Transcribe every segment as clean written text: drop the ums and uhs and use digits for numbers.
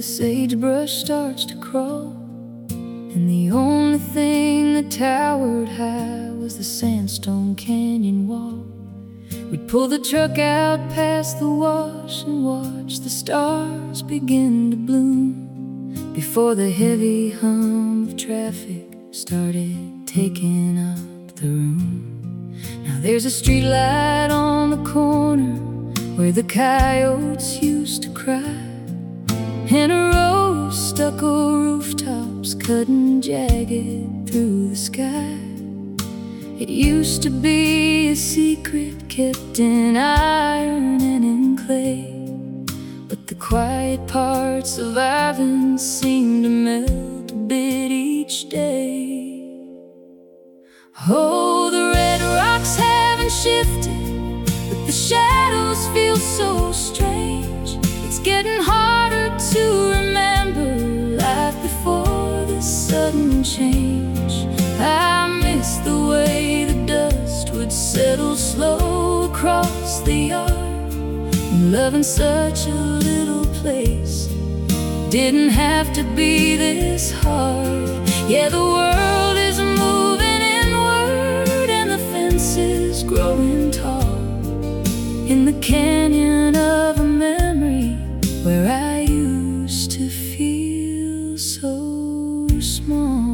sagebrush starts to crawl, and the only thing that towered high was the sandstone canyon wall. We'd pull the truck out past the wash and watch the stars begin to bloom before the heavy hum of traffic started taking up the room. Now there's a street light on the corner where the coyotes used to cry, and a row of stucco rooftops cutting jagged through the sky. It used to be a secret kept in iron and in clay, but the quiet parts of Ivan seem to melt a bit each day. Oh, the red rocks haven't shifted, but the shadows feel so strange. It's getting harder to remember life before this sudden change. I miss the way the dust would settle slow across the yard, and loving such a little place didn't have to be this hard. Yeah, the world is moving inward, and the fence is growing tall in the canyon of a memory where I used to feel so small.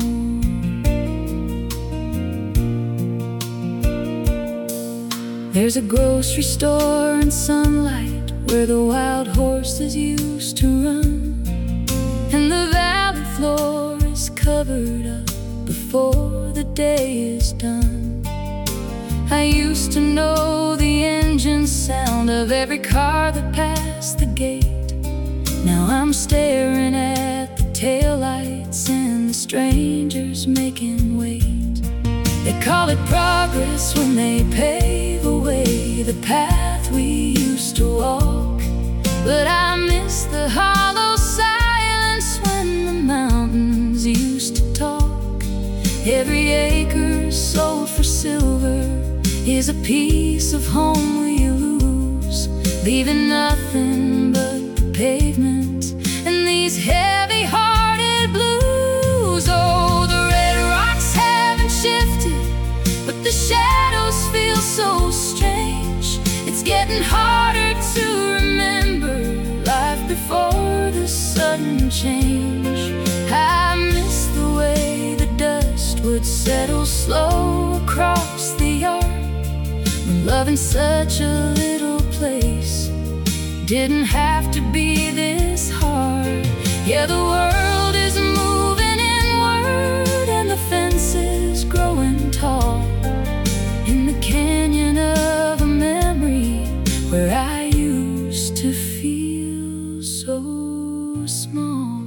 There's a grocery store and sunlight where the wild horses used to run, and the valley floor is covered up before the day is done. I used to know the engine sound of every car that passed the gate. Now I'm staring at the taillights and the strangers making weight. They call it progress when they pave away the path we used to walk, but I miss the hollow silence when the mountains used to talk. Every acre sold for silver is a piece of home we lose, leaving nothing but the pavement and these heavy-hearted blues. Oh, the red rocks haven't shifted, but the shadows feel so strange. It's getting harder to remember life before the sudden change. I miss the way the dust would settle slow across the yard, when loving such a little place didn't have to be this hard. Yeah, the world is moving inward, and the fence is growing tall in the canyon of a memory where I used to feel so small.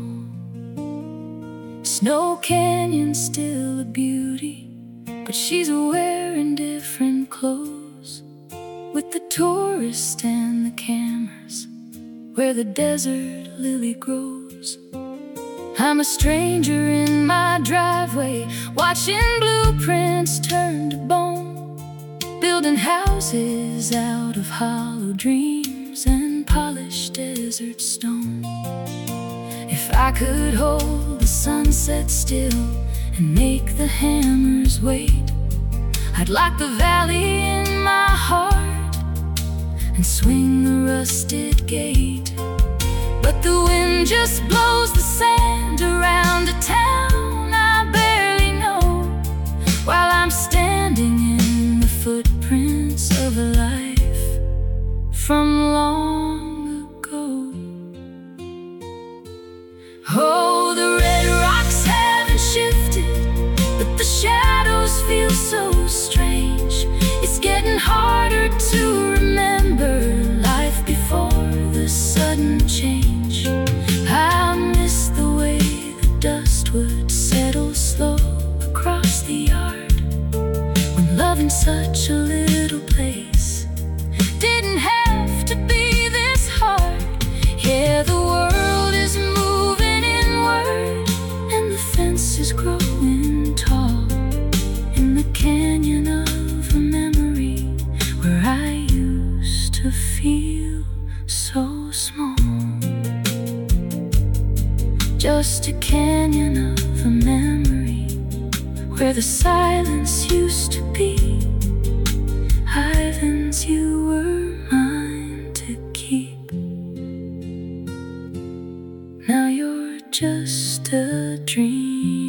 Snow Canyon's still a beauty, but she's wearing different clothes, with the tourists and the cameras where the desert lily grows. I'm a stranger in my driveway, watching blueprints turn to bone, building houses out of hollow dreams and polished desert stone. If I could hold the sunset still and make the hammers wait, I'd lock the valley in my heart and swing the rusted gate. But the wind just blows the sand around a town I barely know, while I'm standing in the footprints of a life from long ago. Oh, the red rocks haven't shifted, but the shadows feel so strange. It's getting harder to remember life before the sudden change. I miss the way the dust would settle slow across the yard, when loving such a little place didn't have to be this hard. Yeah, the world is moving inward, and the fence is growing tall in the canyon of a memory where I used to feel so small. just a canyon of a memory where the silence used to be. Ivans, you were mine to keep. Now you're just a dream.